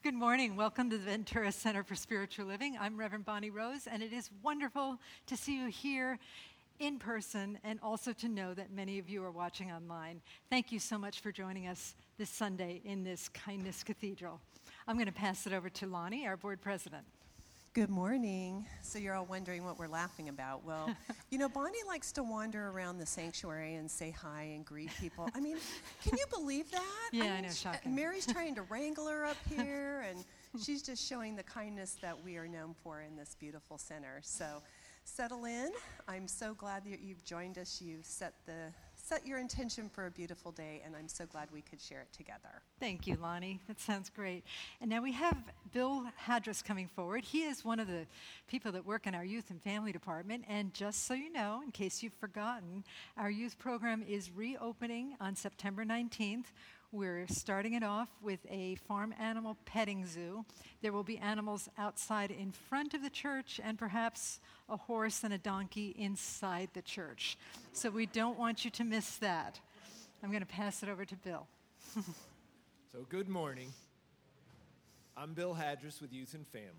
Good morning. Welcome to the Ventura Center for Spiritual Living. I'm Reverend Bonnie Rose, and it is wonderful to see you here in person and also to know that many of you are watching online. Thank you so much for joining us this Sunday in this Kindness Cathedral. I'm going to pass it over to Lonnie, our board president. Good morning. So you're all wondering what we're laughing about. Well, Bonnie likes to wander around the sanctuary and say hi and greet people. I mean, can you believe that? Yeah, I know, shocking. Mary's trying to wrangle her up here, and she's just showing the kindness that we are known for in this beautiful center. So settle in. I'm so glad that you've joined us. You've set your intention for a beautiful day, and I'm so glad we could share it together. Thank you, Lonnie. That sounds great. And now we have Bill Hadris coming forward. He is one of the people that work in our youth and family department. And just so you know, in case you've forgotten, our youth program is reopening on September 19th. We're starting it off with a farm animal petting zoo. There will be animals outside in front of the church and perhaps a horse and a donkey inside the church. So we don't want you to miss that. I'm going to pass it over to Bill. So good morning. I'm Bill Hadris with Youth and Family.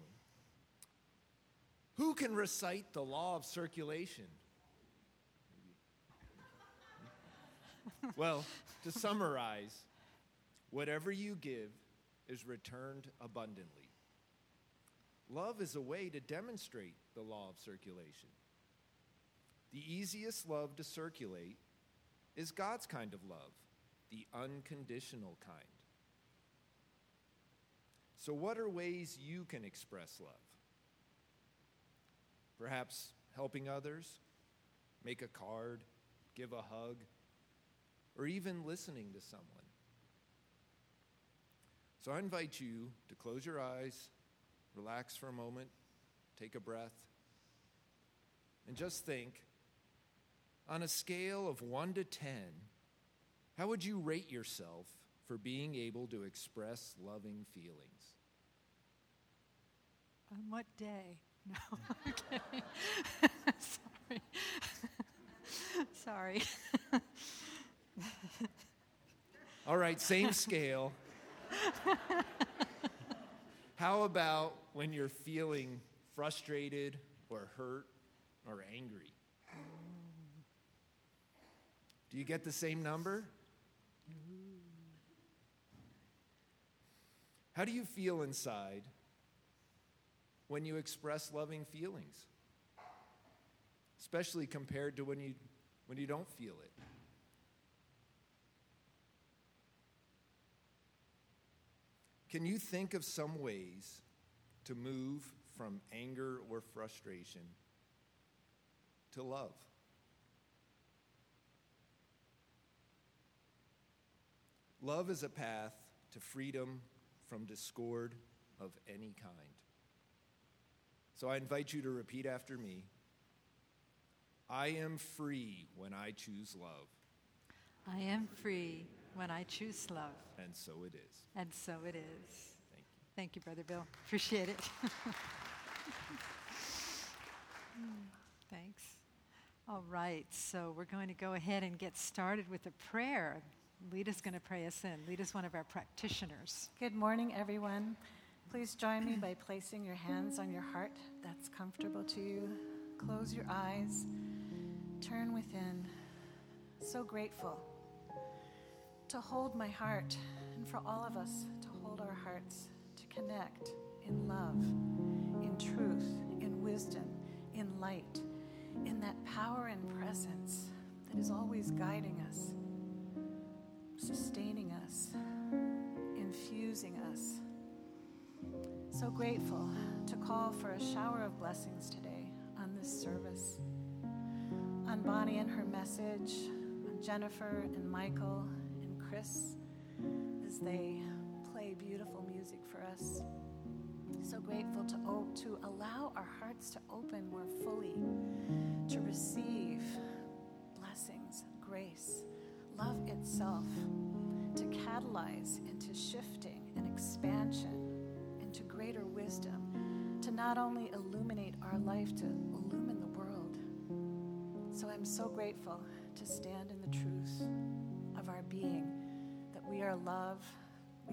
Who can recite the law of circulation? Well, to summarize, whatever you give is returned abundantly. Love is a way to demonstrate the law of circulation. The easiest love to circulate is God's kind of love, the unconditional kind. So what are ways you can express love? Perhaps helping others, make a card, give a hug, or even listening to someone. So I invite you to close your eyes, relax for a moment, take a breath, and just think, on a scale of 1 to 10, how would you rate yourself for being able to express loving feelings? On what day? No, I'm kidding. Sorry. All right, same scale. How about when you're feeling frustrated or hurt or angry? Do you get the same number? How do you feel inside when you express loving feelings? Especially compared to when you don't feel it. Can you think of some ways to move from anger or frustration to love? Love is a path to freedom from discord of any kind. So I invite you to repeat after me. I am free when I choose love. I am free when I choose love. And so it is. And so it is. Thank you. Thank you, Brother Bill. Appreciate it. Thanks. All right, so we're going to go ahead and get started with a prayer. Lita's going to pray us in. Lita's one of our practitioners. Good morning, everyone. Please join me by placing your hands on your heart that's comfortable to you. Close your eyes. Turn within. So grateful to hold my heart and for all of us to hold our hearts, to connect in love, in truth, in wisdom, in light, in that power and presence that is always guiding us, sustaining us, infusing us. So grateful to call for a shower of blessings today on this service, on Bonnie and her message, on Jennifer and Michael and Chris as they play beautiful music for us. So grateful to allow our hearts to open more fully, to receive blessings, grace, love itself, to catalyze into shifting and expansion, into greater wisdom, to not only illuminate our life, to illumine the world. So I'm so grateful to stand in the truth of our being, that we are love, we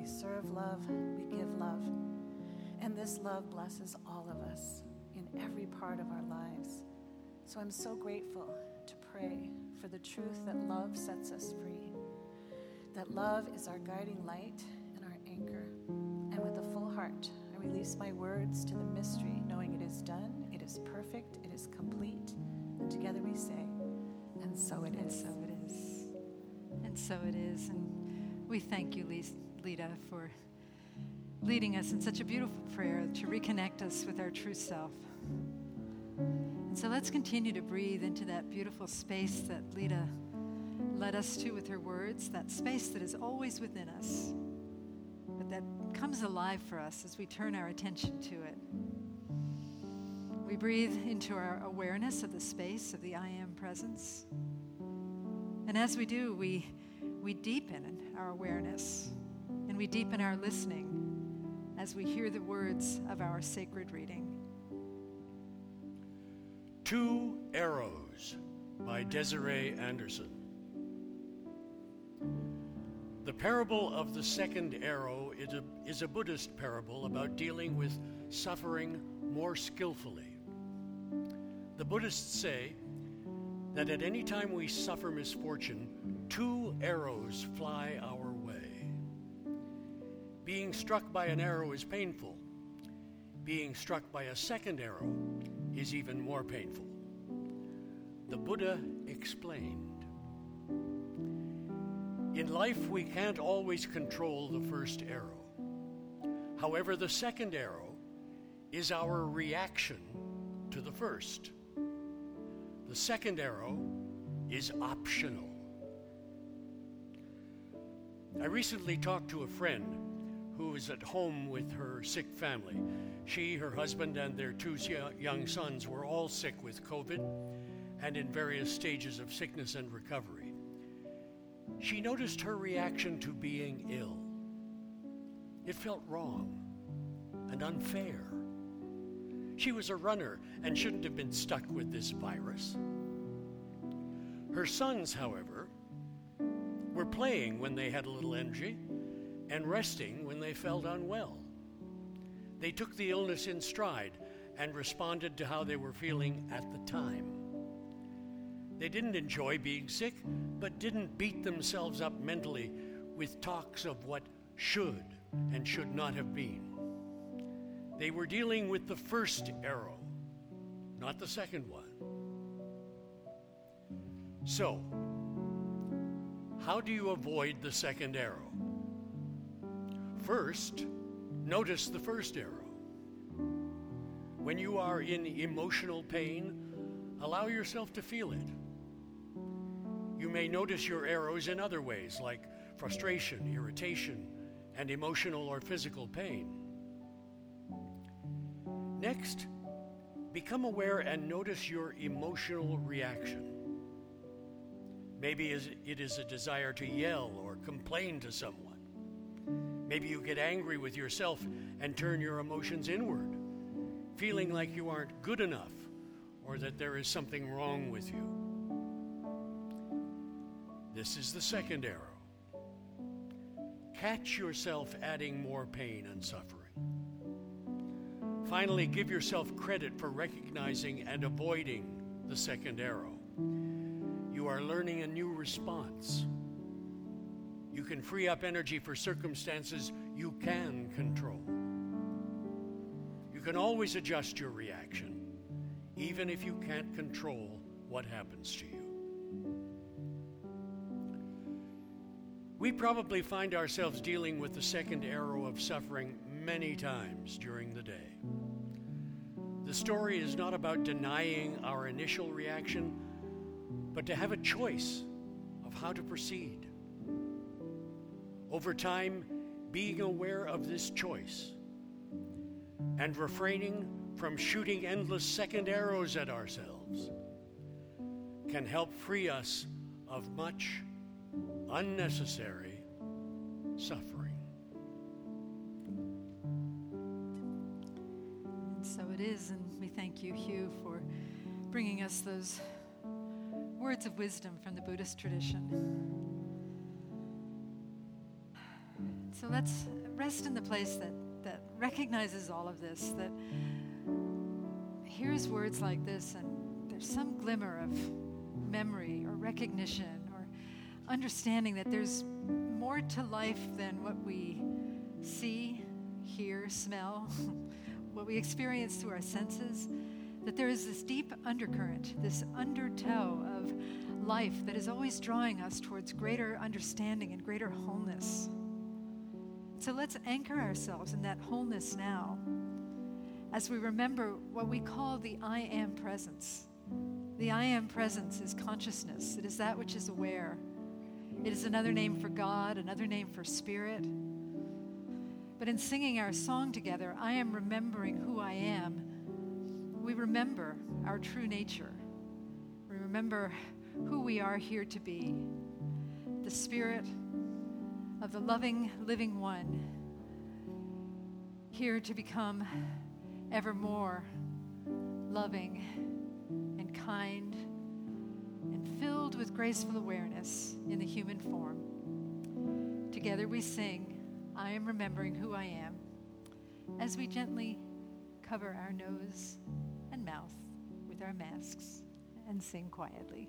We serve love, we give love, and this love blesses all of us in every part of our lives. So I'm so grateful to pray for the truth that love sets us free, that love is our guiding light and our anchor. And with a full heart, I release my words to the mystery, knowing it is done, it is perfect, it is complete. And together we say, and so it is. And so it is. And so it is. And we thank you, Lita, for leading us in such a beautiful prayer to reconnect us with our true self. And so let's continue to breathe into that beautiful space that Lita led us to with her words, that space that is always within us, but that comes alive for us as we turn our attention to it. We breathe into our awareness of the space of the I Am presence. And as we do, we deepen our awareness and we deepen our listening as we hear the words of our sacred reading. Two Arrows by Desiree Anderson. The parable of the second arrow is a Buddhist parable about dealing with suffering more skillfully. The Buddhists say that at any time we suffer misfortune, two arrows fly our way. Being struck by an arrow is painful. Being struck by a second arrow is even more painful. The Buddha explained. In life, we can't always control the first arrow. However, the second arrow is our reaction to the first. The second arrow is optional. I recently talked to a friend who is at home with her sick family. She, her husband, and their two young sons were all sick with COVID and in various stages of sickness and recovery. She noticed her reaction to being ill. It felt wrong and unfair. She was a runner and shouldn't have been stuck with this virus. Her sons, however, were playing when they had a little energy and resting when they felt unwell. They took the illness in stride and responded to how they were feeling at the time. They didn't enjoy being sick, but didn't beat themselves up mentally with talks of what should and should not have been. They were dealing with the first arrow, not the second one. So, how do you avoid the second arrow? First, notice the first arrow. When you are in emotional pain, allow yourself to feel it. You may notice your arrows in other ways, like frustration, irritation, and emotional or physical pain. Next, become aware and notice your emotional reaction. Maybe it is a desire to yell or complain to someone. Maybe you get angry with yourself and turn your emotions inward, feeling like you aren't good enough or that there is something wrong with you. This is the second arrow. Catch yourself adding more pain and suffering. Finally, give yourself credit for recognizing and avoiding the second arrow. You are learning a new response. You can free up energy for circumstances you can control. You can always adjust your reaction, even if you can't control what happens to you. We probably find ourselves dealing with the second arrow of suffering many times during the day. The story is not about denying our initial reaction, but to have a choice of how to proceed. Over time, being aware of this choice and refraining from shooting endless second arrows at ourselves can help free us of much unnecessary suffering. And so it is, and we thank you, Hugh, for bringing us those words of wisdom from the Buddhist tradition. So So let's rest in the place that recognizes all of this, that hears words like this, and there's some glimmer of memory or recognition or understanding that there's more to life than what we see, hear, smell, what we experience through our senses, that there is this deep undercurrent, this undertow of life that is always drawing us towards greater understanding and greater wholeness. So let's anchor ourselves in that wholeness now as we remember what we call the I am presence. The I am presence is consciousness. It is that which is aware. It is another name for God, another name for spirit. But in singing our song together, I am remembering who I am, we remember our true nature. We remember who we are here to be, the spirit of the loving, living one, here to become ever more loving and kind and filled with graceful awareness in the human form. Together we sing, I am remembering who I am, as we gently cover our nose and mouth with our masks and sing quietly.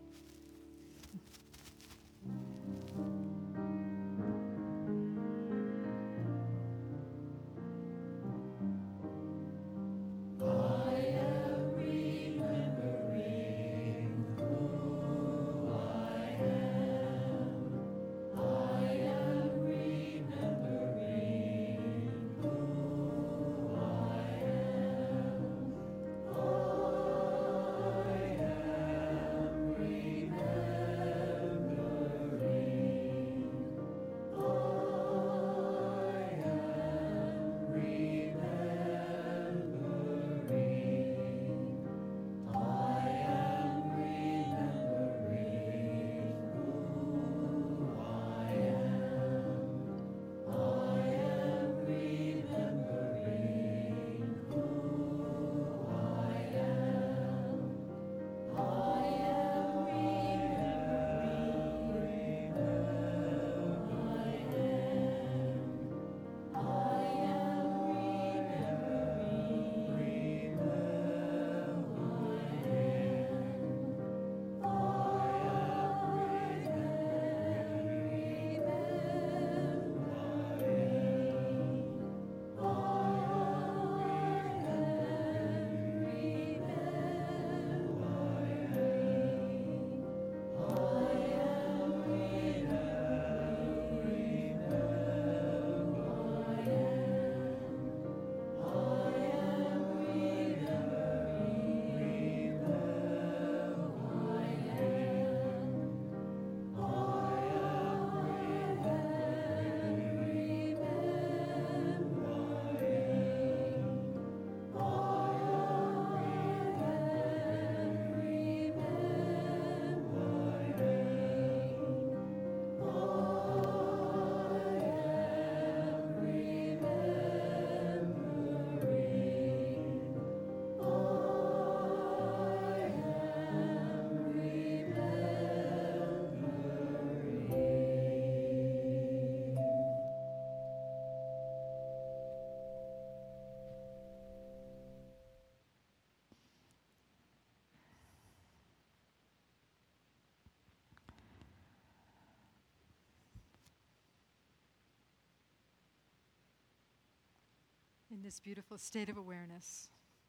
In this beautiful state of awareness,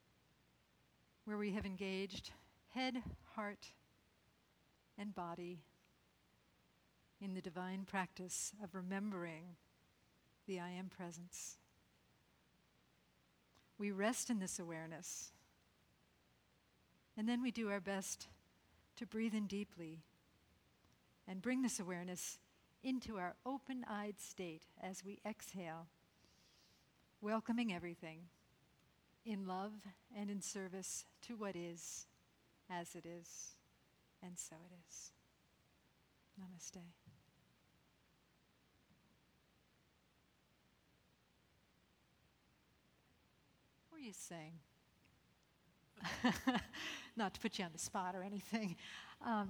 where we have engaged head, heart, and body in the divine practice of remembering the I am presence. We rest in this awareness, and then we do our best to breathe in deeply and bring this awareness into our open-eyed state as we exhale, welcoming everything in love and in service to what is, as it is, and so it is. Namaste. What were you saying? Not to put you on the spot or anything.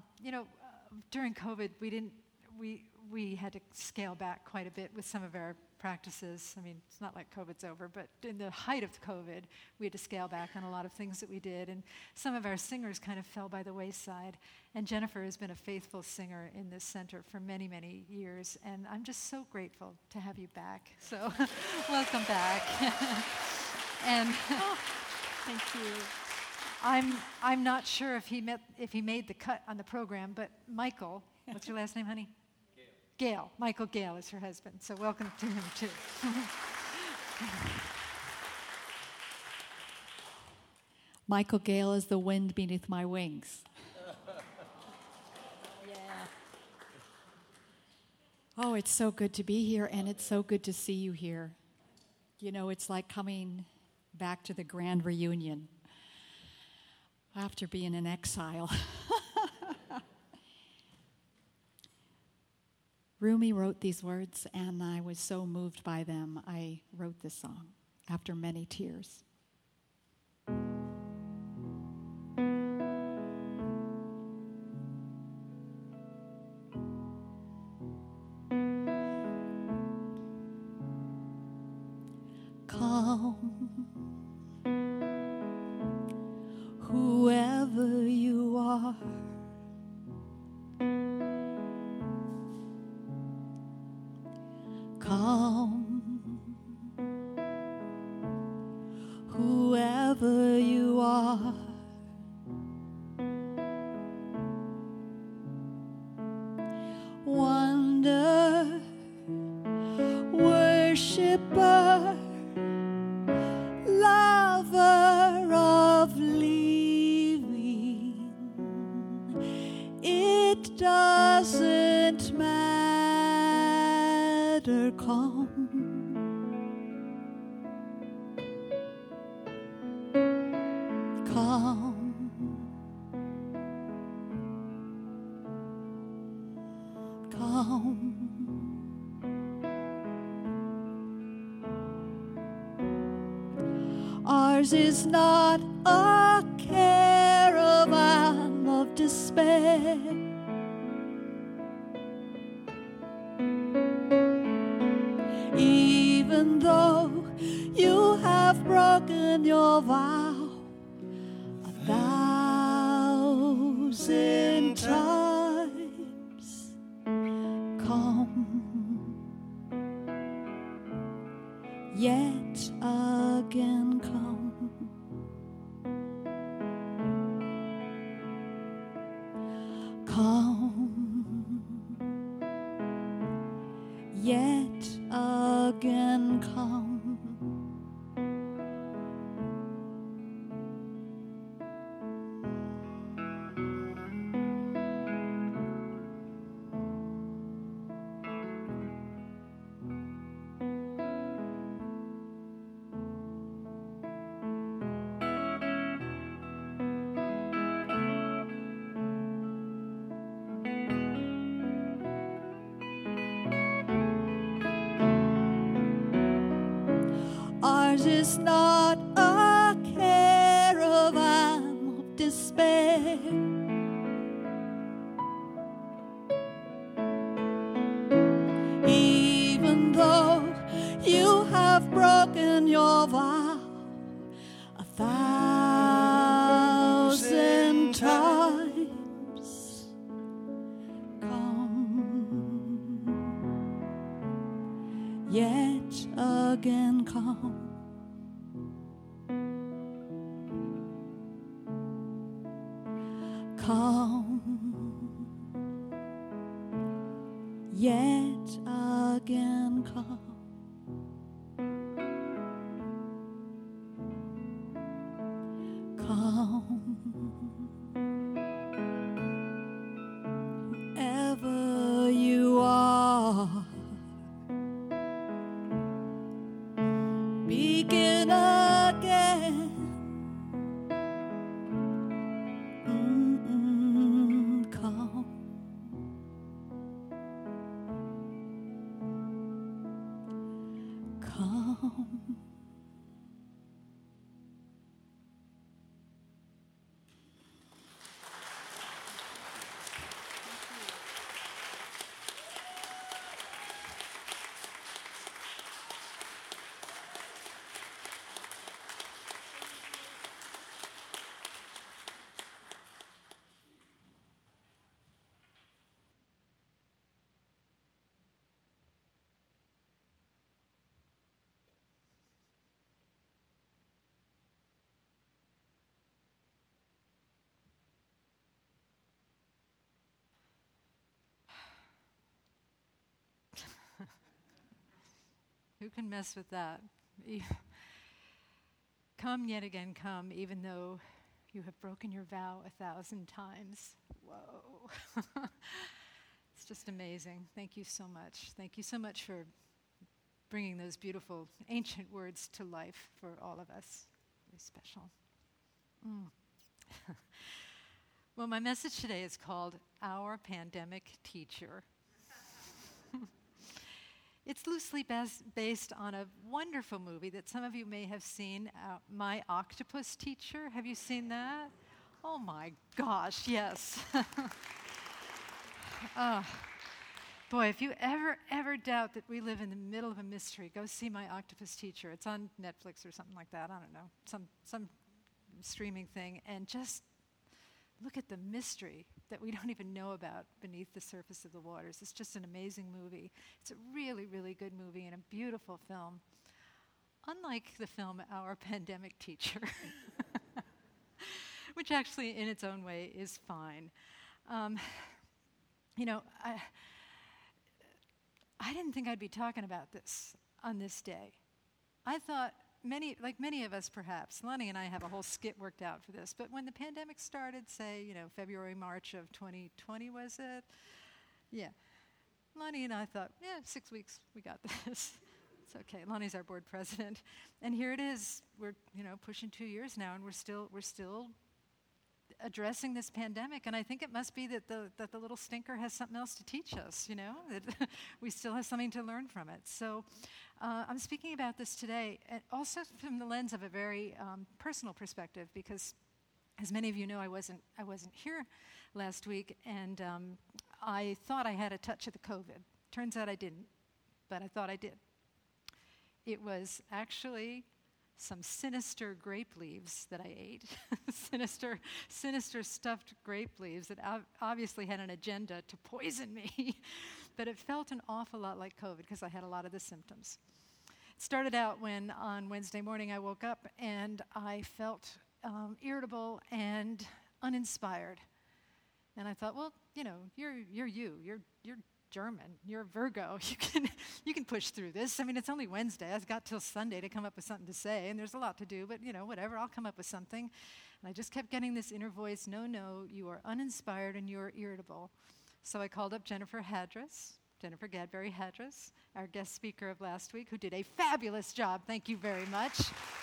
During COVID, we had to scale back quite a bit with some of our practices. I mean, it's not like COVID's over, but in the height of COVID, we had to scale back on a lot of things that we did, and some of our singers kind of fell by the wayside. And Jennifer has been a faithful singer in this center for many, many years, and I'm just so grateful to have you back. So, welcome back. And Thank you. I'm not sure if he made the cut on the program, but Michael, what's your last name, honey? Gail. Michael Gale is her husband, so welcome to him too. Michael Gale is the wind beneath my wings. Yeah. Oh, it's so good to be here, and it's so good to see you here. You know, it's like coming back to the grand reunion after being in exile. Rumi wrote these words, and I was so moved by them, I wrote this song after many tears. Come, whoever you are. Come, whoever you are. Wonder, worshiper, lover of living. It doesn't matter, come. Come. Come. Ours is not a caravan of despair. Even though you have broken your vow 1,000 times, come yet again, come. Come yet again, come. Ours is not a caravan of despair. Even though you have broken your vow 1,000 times, come yet again, come. Come yet again, come. Come, whoever you are. Begin again. Come. Come. Who can mess with that? Come yet again, come, even though you have broken your vow 1,000 times. Whoa. It's just amazing. Thank you so much. Thank you so much for bringing those beautiful ancient words to life for all of us. Very special. Well, my message today is called Our Pandemic Teacher. It's loosely based on a wonderful movie that some of you may have seen, My Octopus Teacher. Have you seen that? Oh my gosh, yes. Boy, if you ever doubt that we live in the middle of a mystery, go see My Octopus Teacher. It's on Netflix or something like that. I don't know, some streaming thing, and just look at the mystery that we don't even know about beneath the surface of the waters. It's just an amazing movie. It's a really, really good movie and a beautiful film. Unlike the film Our Pandemic Teacher, which actually in its own way is fine. You know, I didn't think I'd be talking about this on this day. I thought many of us perhaps, Lonnie and I have a whole skit worked out for this, but when the pandemic started, say, February, March of 2020, was it? Yeah. Lonnie and I thought, 6 weeks, we got this. It's okay. Lonnie's our board president. And here it is. We're, pushing 2 years now, and we're still addressing this pandemic, and I think it must be that the little stinker has something else to teach us, that we still have something to learn from it. So I'm speaking about this today, and also from the lens of a very personal perspective, because as many of you know, I wasn't here last week, and I thought I had a touch of the COVID. Turns out I didn't, but I thought I did. It was actually some sinister grape leaves that I ate, sinister stuffed grape leaves that obviously had an agenda to poison me, but it felt an awful lot like COVID because I had a lot of the symptoms. It started out when on Wednesday morning I woke up and I felt irritable and uninspired. And I thought, well, you're German, you're Virgo, you can push through this. I mean, it's only Wednesday. I've got till Sunday to come up with something to say, and there's a lot to do, but whatever, I'll come up with something. And I just kept getting this inner voice, no, you are uninspired and you're irritable. So I called up Jennifer Gadberry Hadras, our guest speaker of last week, who did a fabulous job. Thank you very much.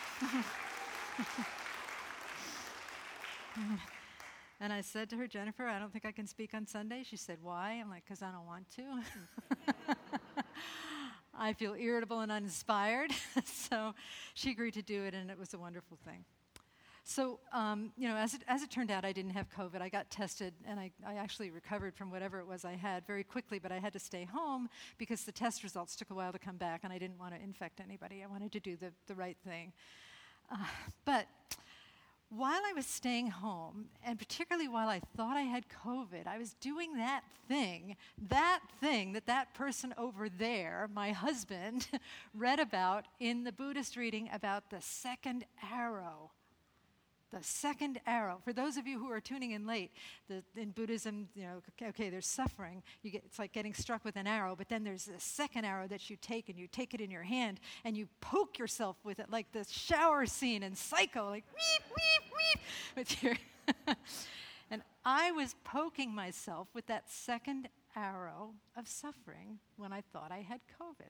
And I said to her, Jennifer, I don't think I can speak on Sunday. She said, why? I'm like, because I don't want to. I feel irritable and uninspired. So she agreed to do it, and it was a wonderful thing. So, as it turned out, I didn't have COVID. I got tested, and I actually recovered from whatever it was I had very quickly, but I had to stay home because the test results took a while to come back, and I didn't want to infect anybody. I wanted to do the right thing. But while I was staying home, and particularly while I thought I had COVID, I was doing that thing that person over there, my husband, read about in the Buddhist reading about the second arrow. The second arrow. For those of you who are tuning in late, in Buddhism, okay, there's suffering. It's like getting struck with an arrow, but then there's a second arrow that you take, and you take it in your hand, and you poke yourself with it, like the shower scene in Psycho, like weep, weep, weep, with your. And I was poking myself with that second arrow of suffering when I thought I had COVID.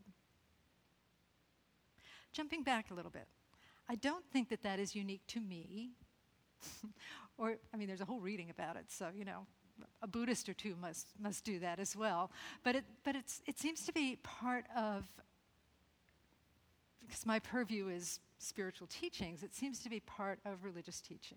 Jumping back a little bit, I don't think that is unique to me. There's a whole reading about it, so, a Buddhist or two must do that as well. But it seems to be part of, because my purview is spiritual teachings, it seems to be part of religious teaching.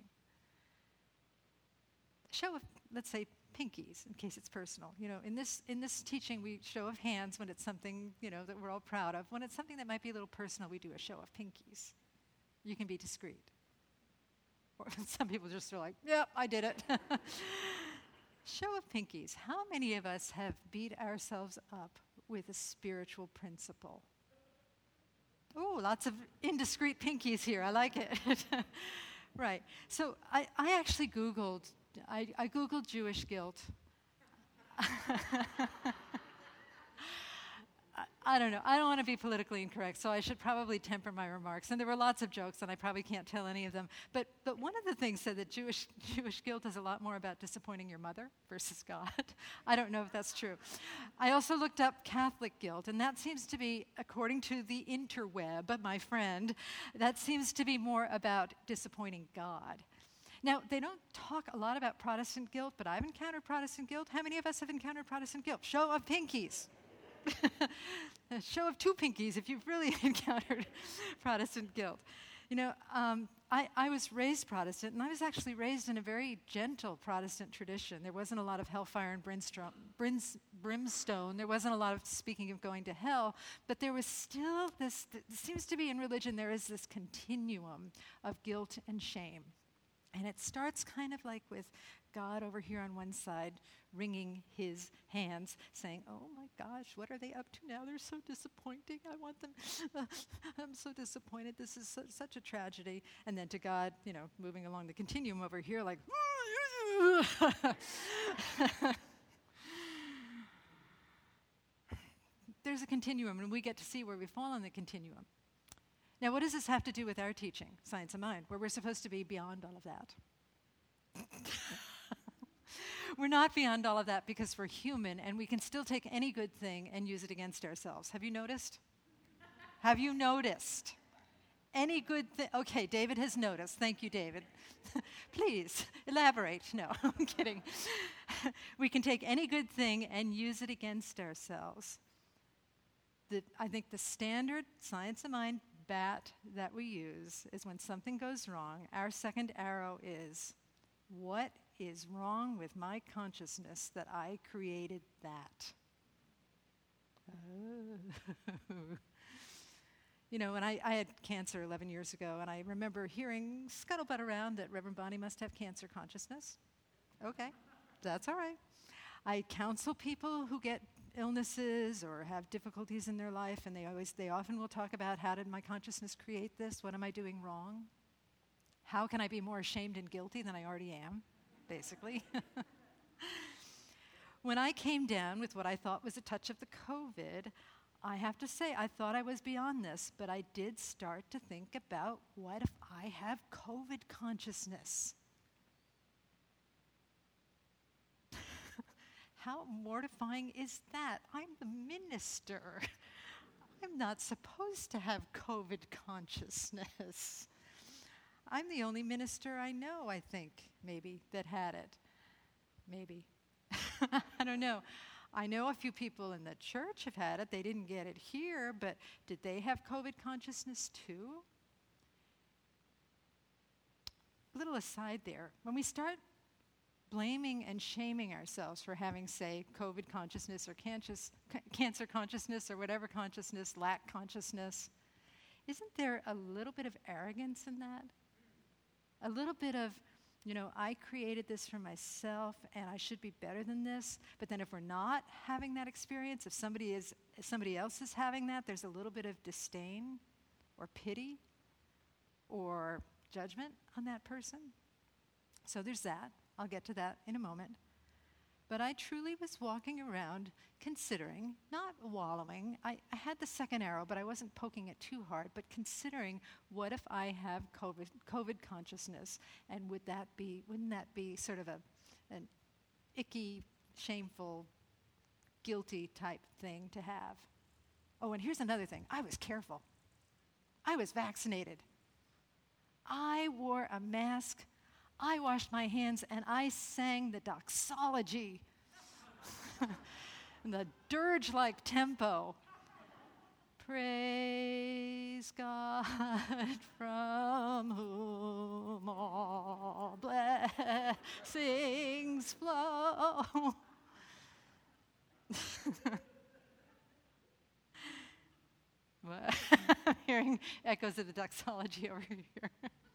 Show of, let's say, pinkies, in case it's personal. In this teaching, we show of hands when it's something, that we're all proud of. When it's something that might be a little personal, we do a show of pinkies. You can be discreet. Or some people just are like, yep, I did it. Show of pinkies. How many of us have beat ourselves up with a spiritual principle? Oh, lots of indiscreet pinkies here. I like it. Right. So I actually Googled, I Googled Jewish guilt. I don't know. I don't want to be politically incorrect, so I should probably temper my remarks. And there were lots of jokes, and I probably can't tell any of them. But one of the things said that Jewish guilt is a lot more about disappointing your mother versus God. I don't know if that's true. I also looked up Catholic guilt, and that seems to be, according to the interweb, my friend, that seems to be more about disappointing God. Now, they don't talk a lot about Protestant guilt, but I've encountered Protestant guilt. How many of us have encountered Protestant guilt? Show of pinkies. A show of two pinkies if you've really encountered Protestant guilt. You know, I was raised Protestant, and I was actually raised in a very gentle Protestant tradition. There wasn't a lot of hellfire and brimstone. There wasn't a lot of speaking of going to hell, but there was still this, it seems to be in religion, there is this continuum of guilt and shame. And it starts kind of like with God over here on one side, wringing his hands, saying, oh my gosh, what are they up to now? They're so disappointing. I want them, I'm so disappointed. This is such a tragedy. And then to God, you know, moving along the continuum over here, like, there's a continuum, and we get to see where we fall on the continuum. Now, what does this have to do with our teaching, Science of Mind, where we're supposed to be beyond all of that? We're not beyond all of that because we're human, and we can still take any good thing and use it against ourselves. Have you noticed? Have you noticed? Any good thing? Okay, David has noticed. Thank you, David. Please, elaborate. No, I'm kidding. We can take any good thing and use it against ourselves. I think the standard Science of Mind bat that we use is when something goes wrong, our second arrow is, what is wrong with my consciousness that I created that? Oh. You know, when I had cancer 11 years ago, and I remember hearing scuttlebutt around that Reverend Bonnie must have cancer consciousness. Okay, that's all right. I counsel people who get illnesses or have difficulties in their life, and they often will talk about, how did my consciousness create this? What am I doing wrong? How can I be more ashamed and guilty than I already am, basically? When I came down with what I thought was a touch of the COVID, I have to say, I thought I was beyond this, but I did start to think about, what if I have COVID consciousness? How mortifying is that? I'm the minister. I'm not supposed to have COVID consciousness. I'm the only minister I know, I think, maybe, that had it. Maybe. I don't know. I know a few people in the church have had it. They didn't get it here, but did they have COVID consciousness too? A little aside there. When we start blaming and shaming ourselves for having, say, COVID consciousness or cancer consciousness or whatever consciousness, lack consciousness, isn't there a little bit of arrogance in that? A little bit of, you know, I created this for myself and I should be better than this. But then if we're not having that experience, if somebody else is having that, there's a little bit of disdain or pity or judgment on that person. So there's that. I'll get to that in a moment. But I truly was walking around considering, not wallowing. I had the second arrow, but I wasn't poking it too hard, but considering, what if I have COVID consciousness? And wouldn't that be sort of an icky, shameful, guilty type thing to have? Oh, and here's another thing. I was careful. I was vaccinated. I wore a mask. I washed my hands, and I sang the doxology in the dirge-like tempo. Praise God from whom all blessings flow. I'm hearing echoes of the doxology over here.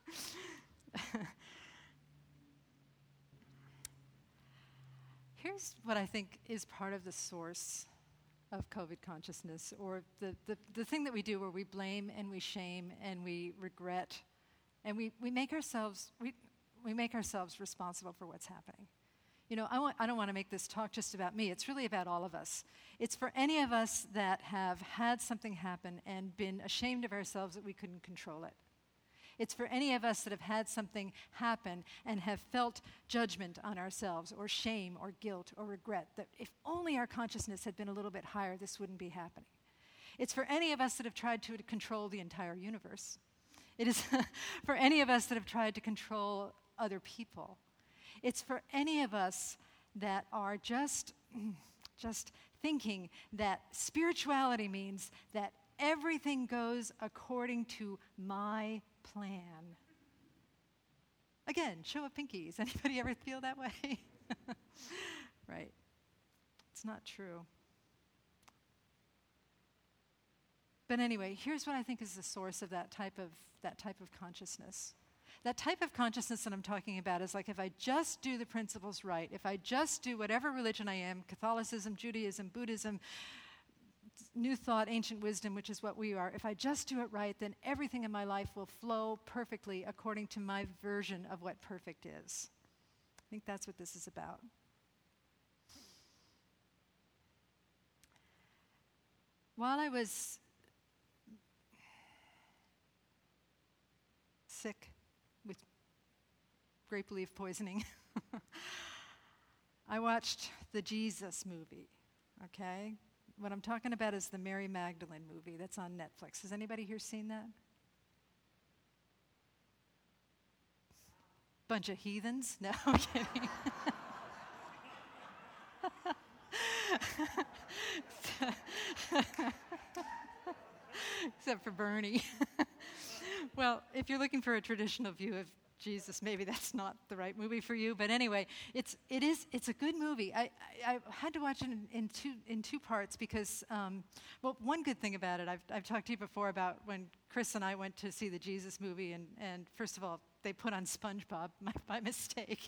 Here's what I think is part of the source of COVID consciousness, or the thing that we do where we blame and we shame and we regret, and we make ourselves responsible for what's happening. I don't want to make this talk just about me. It's really about all of us. It's for any of us that have had something happen and been ashamed of ourselves that we couldn't control it. It's for any of us that have had something happen and have felt judgment on ourselves or shame or guilt or regret, that if only our consciousness had been a little bit higher, this wouldn't be happening. It's for any of us that have tried to control the entire universe. It is for any of us that have tried to control other people. It's for any of us that are just thinking that spirituality means that everything goes according to my plan. Again, show of pinkies. Anybody ever feel that way? Right. It's not true. But anyway, here's what I think is the source of that type of consciousness. That type of consciousness that I'm talking about is like, if I just do the principles right, if I just do whatever religion I am, Catholicism, Judaism, Buddhism, New Thought, Ancient Wisdom, which is what we are, if I just do it right, then everything in my life will flow perfectly according to my version of what perfect is. I think that's what this is about. While I was sick with grape leaf poisoning, I watched the Jesus movie, okay? What I'm talking about is the Mary Magdalene movie that's on Netflix. Has anybody here seen that? Bunch of heathens? No, I'm kidding. Except for Bernie. Well, if you're looking for a traditional view of Jesus, maybe that's not the right movie for you. But anyway, it's a good movie. I had to watch it in two parts because, one good thing about it, I've talked to you before about when Chris and I went to see the Jesus movie, and first of all, they put on SpongeBob by mistake.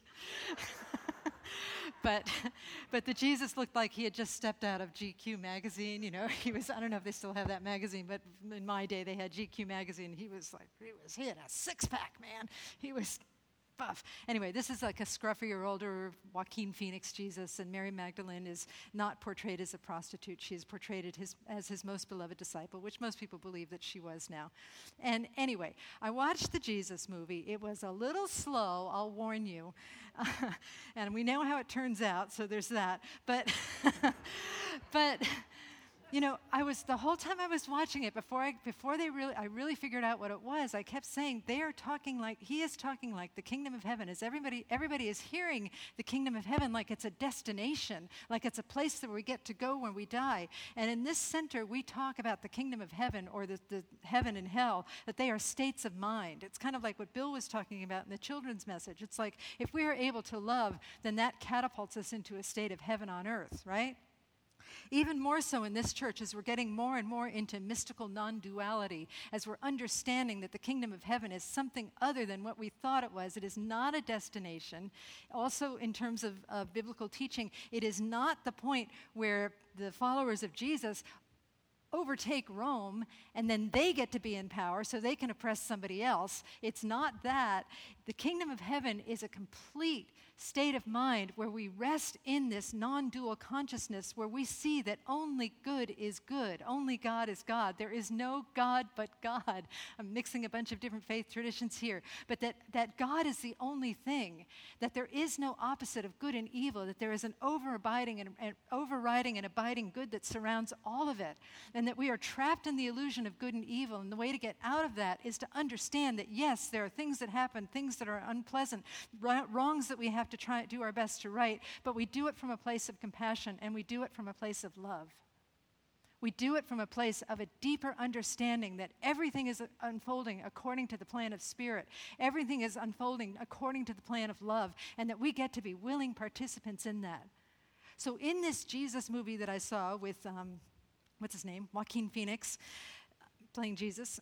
But the Jesus looked like he had just stepped out of GQ magazine. He was, I don't know if they still have that magazine, but in my day they had GQ magazine. He had a six-pack, man. He was buff. Anyway, this is like a scruffier, older Joaquin Phoenix Jesus, and Mary Magdalene is not portrayed as a prostitute. She is portrayed as his most beloved disciple, which most people believe that she was now. And anyway, I watched the Jesus movie. It was a little slow, I'll warn you. And we know how it turns out, so there's that. But the whole time I was watching it, before I really figured out what it was, I kept saying, he is talking like the kingdom of heaven. Everybody is hearing the kingdom of heaven like it's a destination, like it's a place that we get to go when we die. And in this center, we talk about the kingdom of heaven, or the heaven and hell, that they are states of mind. It's kind of like what Bill was talking about in the children's message. It's like, if we are able to love, then that catapults us into a state of heaven on earth, right? Even more so in this church, as we're getting more and more into mystical non-duality, as we're understanding that the kingdom of heaven is something other than what we thought it was. It is not a destination. Also, in terms of biblical teaching, it is not the point where the followers of Jesus overtake Rome and then they get to be in power so they can oppress somebody else. It's not that. The kingdom of heaven is a complete state of mind where we rest in this non-dual consciousness, where we see that only good is good, only God is God. There is no God but God. I'm mixing a bunch of different faith traditions here, but that God is the only thing, that there is no opposite of good and evil, that there is an overriding and abiding good that surrounds all of it, and that we are trapped in the illusion of good and evil, and the way to get out of that is to understand that yes, there are things that happen, things that are unpleasant, wrongs that we have to try to do our best to right, but we do it from a place of compassion, and we do it from a place of love. We do it from a place of a deeper understanding that everything is unfolding according to the plan of spirit. Everything is unfolding according to the plan of love, and that we get to be willing participants in that. So in this Jesus movie that I saw with, what's his name? Joaquin Phoenix, playing Jesus,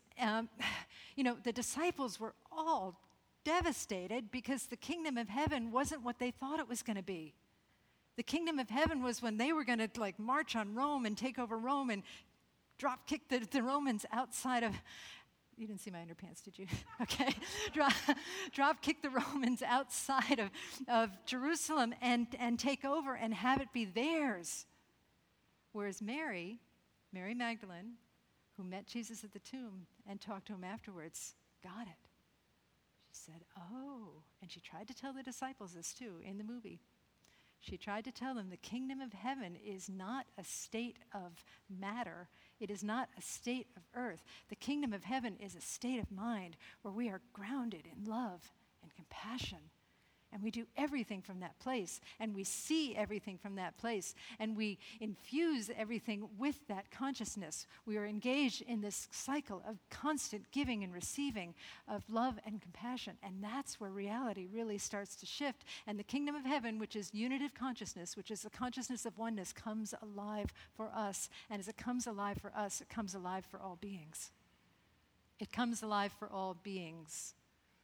the disciples were all devastated because the kingdom of heaven wasn't what they thought it was going to be. The kingdom of heaven was when they were going to march on Rome and take over Rome and drop kick the Romans outside of You didn't see my underpants, did you? Okay. Drop kick the Romans outside of Jerusalem and take over and have it be theirs. Whereas Mary Magdalene, who met Jesus at the tomb and talked to him afterwards, got it. She said, oh, and she tried to tell the disciples this too in the movie. She tried to tell them the kingdom of heaven is not a state of matter. It is not a state of earth. The kingdom of heaven is a state of mind where we are grounded in love and compassion. And we do everything from that place, and we see everything from that place, and we infuse everything with that consciousness. We are engaged in this cycle of constant giving and receiving of love and compassion, and that's where reality really starts to shift. And the kingdom of heaven, which is unitive consciousness, which is the consciousness of oneness, comes alive for us. And as it comes alive for us, it comes alive for all beings. It comes alive for all beings.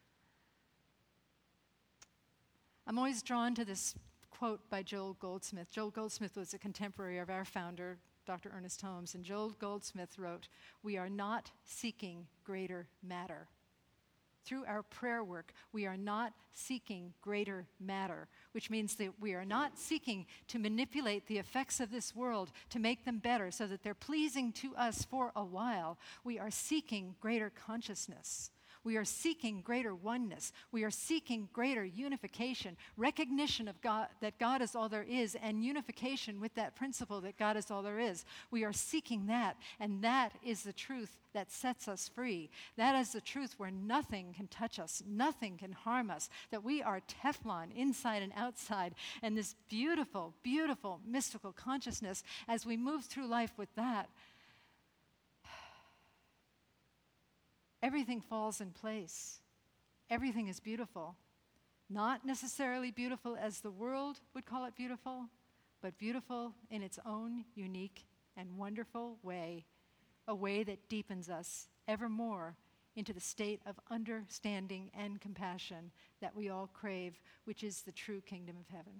I'm always drawn to this quote by Joel Goldsmith. Joel Goldsmith was a contemporary of our founder, Dr. Ernest Holmes, and Joel Goldsmith wrote, "We are not seeking greater matter." Through our prayer work, we are not seeking greater matter, which means that we are not seeking to manipulate the effects of this world to make them better so that they're pleasing to us for a while. We are seeking greater consciousness. We are seeking greater oneness. We are seeking greater unification, recognition of God, that God is all there is, and unification with that principle that God is all there is. We are seeking that, and that is the truth that sets us free. That is the truth where nothing can touch us, nothing can harm us, that we are Teflon inside and outside, and this beautiful, beautiful mystical consciousness, as we move through life with that, everything falls in place. Everything is beautiful. Not necessarily beautiful as the world would call it beautiful, but beautiful in its own unique and wonderful way, a way that deepens us ever more into the state of understanding and compassion that we all crave, which is the true kingdom of heaven.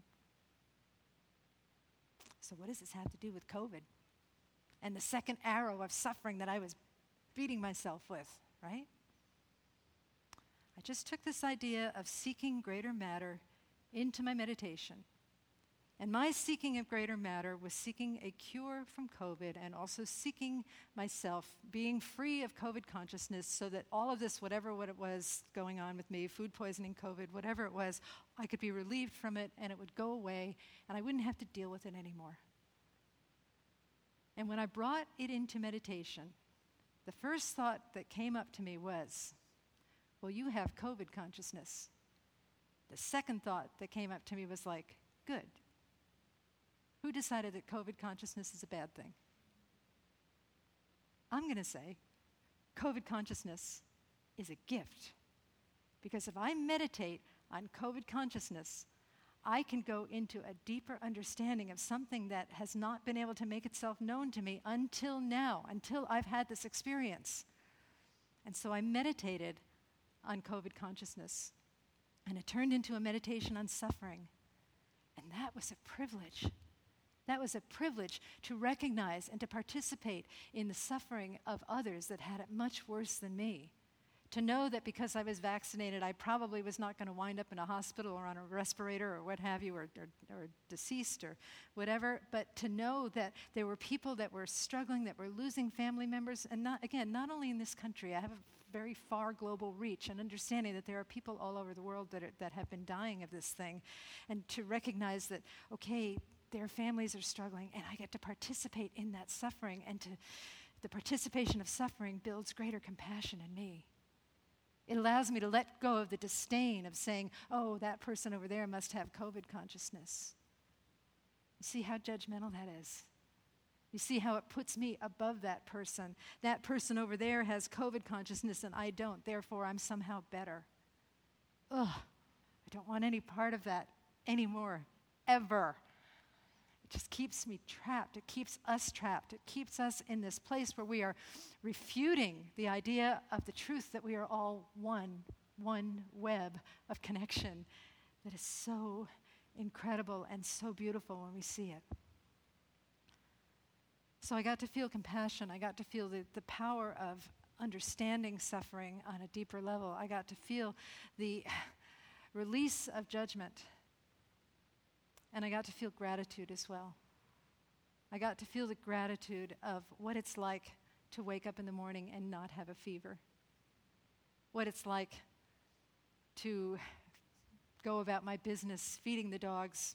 So what does this have to do with COVID and the second arrow of suffering that I was beating myself with? Right? I just took this idea of seeking greater matter into my meditation. And my seeking of greater matter was seeking a cure from COVID and also seeking myself, being free of COVID consciousness so that all of this, whatever what it was going on with me, food poisoning, COVID, whatever it was, I could be relieved from it and it would go away and I wouldn't have to deal with it anymore. And when I brought it into meditation, the first thought that came up to me was, well, you have COVID consciousness. The second thought that came up to me was like, good. Who decided that COVID consciousness is a bad thing? I'm going to say COVID consciousness is a gift. Because if I meditate on COVID consciousness, I can go into a deeper understanding of something that has not been able to make itself known to me until now, until I've had this experience. And so I meditated on COVID consciousness, and it turned into a meditation on suffering. And that was a privilege. That was a privilege to recognize and to participate in the suffering of others that had it much worse than me. To know that because I was vaccinated, I probably was not going to wind up in a hospital or on a respirator or what have you, or deceased or whatever, but to know that there were people that were struggling, that were losing family members, and not only in this country. I have a very far global reach and understanding that there are people all over the world that have been dying of this thing, and to recognize that, okay, their families are struggling, and I get to participate in that suffering, and the participation of suffering builds greater compassion in me. It allows me to let go of the disdain of saying, oh, that person over there must have COVID consciousness. You see how judgmental that is? You see how it puts me above that person? That person over there has COVID consciousness and I don't, therefore I'm somehow better. Ugh, I don't want any part of that anymore, ever. It just keeps me trapped. It keeps us trapped. It keeps us in this place where we are refuting the idea of the truth that we are all one web of connection that is so incredible and so beautiful when we see it. So I got to feel compassion. I got to feel the power understanding suffering on a deeper level. I got to feel the release of judgment. And I got to feel gratitude as well. I got to feel the gratitude of what it's like to wake up in the morning and not have a fever. What it's like to go about my business, feeding the dogs,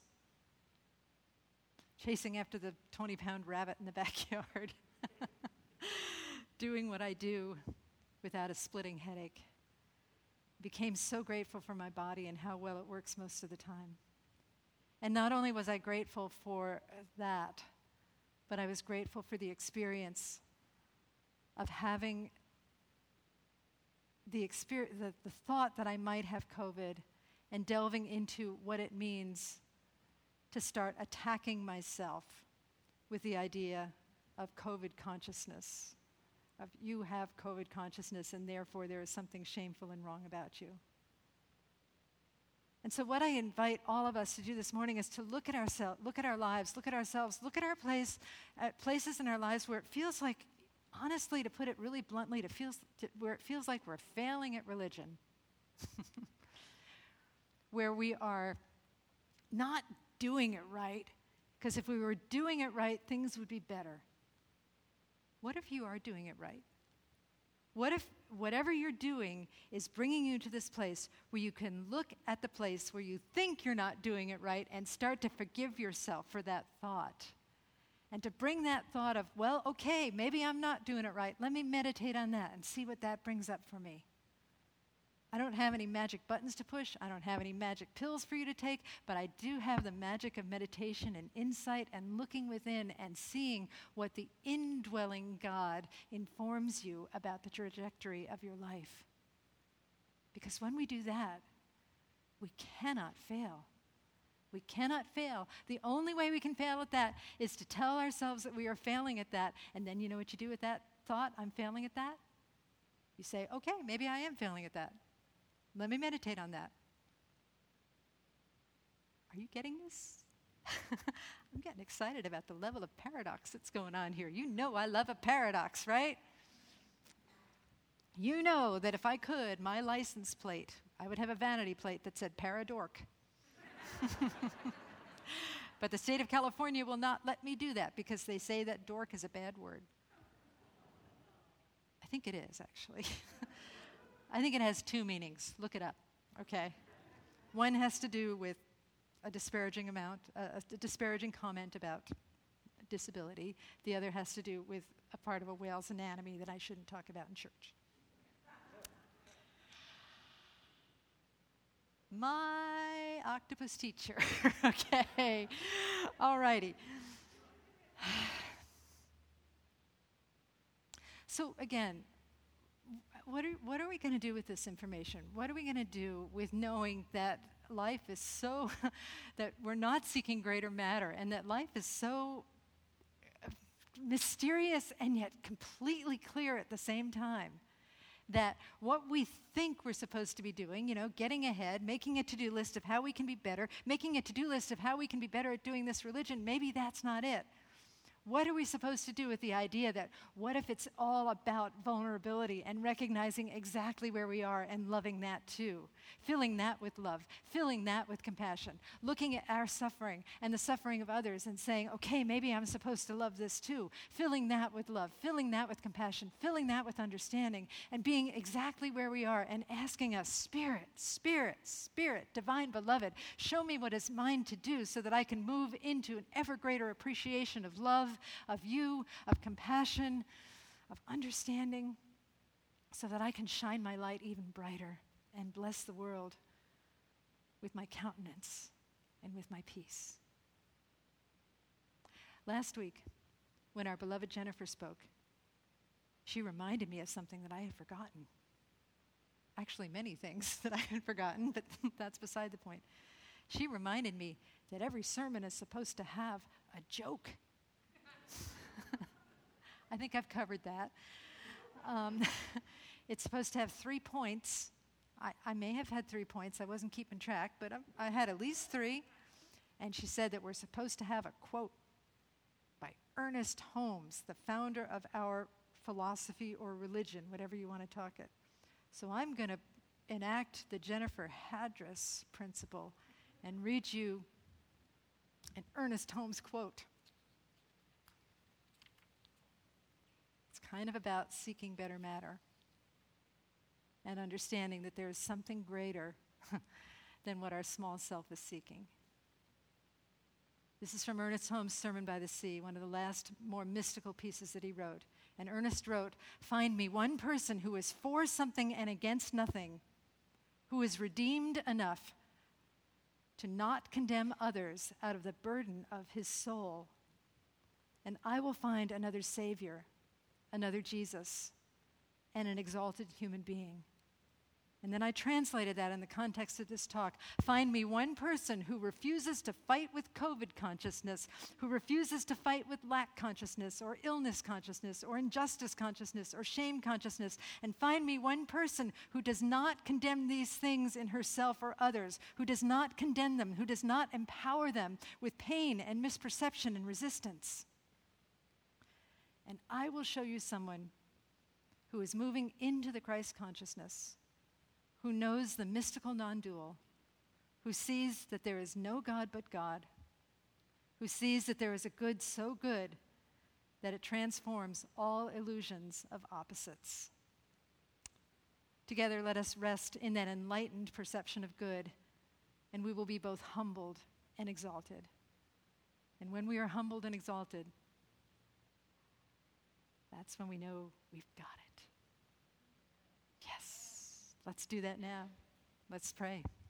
chasing after the 20-pound rabbit in the backyard, doing what I do without a splitting headache. Became so grateful for my body and how well it works most of the time. And not only was I grateful for that, but I was grateful for the experience of having the thought that I might have COVID and delving into what it means to start attacking myself with the idea of COVID consciousness, of you have COVID consciousness and therefore there is something shameful and wrong about you. And so what I invite all of us to do this morning is to look at ourselves, look at our lives, look at ourselves, look at our places in our lives where it feels like, honestly, to put it really bluntly, where it feels like we're failing at religion. Where we are not doing it right, because if we were doing it right, things would be better. What if you are doing it right? What if whatever you're doing is bringing you to this place where you can look at the place where you think you're not doing it right and start to forgive yourself for that thought? And to bring that thought of, well, okay, maybe I'm not doing it right. Let me meditate on that and see what that brings up for me. I don't have any magic buttons to push. I don't have any magic pills for you to take, but I do have the magic of meditation and insight and looking within and seeing what the indwelling God informs you about the trajectory of your life. Because when we do that, we cannot fail. We cannot fail. The only way we can fail at that is to tell ourselves that we are failing at that, and then you know what you do with that thought, I'm failing at that? You say, okay, maybe I am failing at that. Let me meditate on that. Are you getting this? I'm getting excited about the level of paradox that's going on here. You know I love a paradox, right? You know that if I could, my license plate, I would have a vanity plate that said Paradork. But the state of California will not let me do that because they say that dork is a bad word. I think it is, actually. I think it has two meanings. Look it up, okay? One has to do with a disparaging comment about disability. The other has to do with a part of a whale's anatomy that I shouldn't talk about in church. My octopus teacher, okay? All righty. So again, what are we going to do with this information? What are we going to do with knowing that life is so, that we're not seeking greater matter, and that life is so mysterious and yet completely clear at the same time? That what we think we're supposed to be doing, you know, getting ahead, making a to-do list of how we can be better, making a to-do list of how we can be better at doing this religion, maybe that's not it. What are we supposed to do with the idea that what if it's all about vulnerability and recognizing exactly where we are and loving that too? Filling that with love, filling that with compassion, looking at our suffering and the suffering of others and saying, okay, maybe I'm supposed to love this too. Filling that with love, filling that with compassion, filling that with understanding, and being exactly where we are and asking us, Spirit, Spirit, Spirit, Divine Beloved, show me what is mine to do so that I can move into an ever greater appreciation of love, of you, of compassion, of understanding, so that I can shine my light even brighter and bless the world with my countenance and with my peace. Last week, when our beloved Jennifer spoke, she reminded me of something that I had forgotten. Actually, many things that I had forgotten, but that's beside the point. She reminded me that every sermon is supposed to have a joke. I think I've covered that. It's supposed to have 3 points. I may have had 3 points. I wasn't keeping track, but I had at least 3. And she said that we're supposed to have a quote by Ernest Holmes, the founder of our philosophy or religion, whatever you want to talk it. So I'm going to enact the Jennifer Hadras principle and read you an Ernest Holmes quote. It's kind of about seeking better matter and understanding that there is something greater than what our small self is seeking. This is from Ernest Holmes' Sermon by the Sea, one of the last more mystical pieces that he wrote. And Ernest wrote, "Find me one person who is for something and against nothing, who is redeemed enough to not condemn others out of the burden of his soul, and I will find another Savior, another Jesus, and an exalted human being." And then I translated that in the context of this talk. Find me one person who refuses to fight with COVID consciousness, who refuses to fight with lack consciousness, or illness consciousness, or injustice consciousness, or shame consciousness. And find me one person who does not condemn these things in herself or others, who does not condemn them, who does not empower them with pain and misperception and resistance. And I will show you someone who is moving into the Christ consciousness, who knows the mystical non-dual, who sees that there is no God but God, who sees that there is a good so good that it transforms all illusions of opposites. Together, let us rest in that enlightened perception of good, and we will be both humbled and exalted. And when we are humbled and exalted, that's when we know we've got it. Yes. Let's do that now. Let's pray.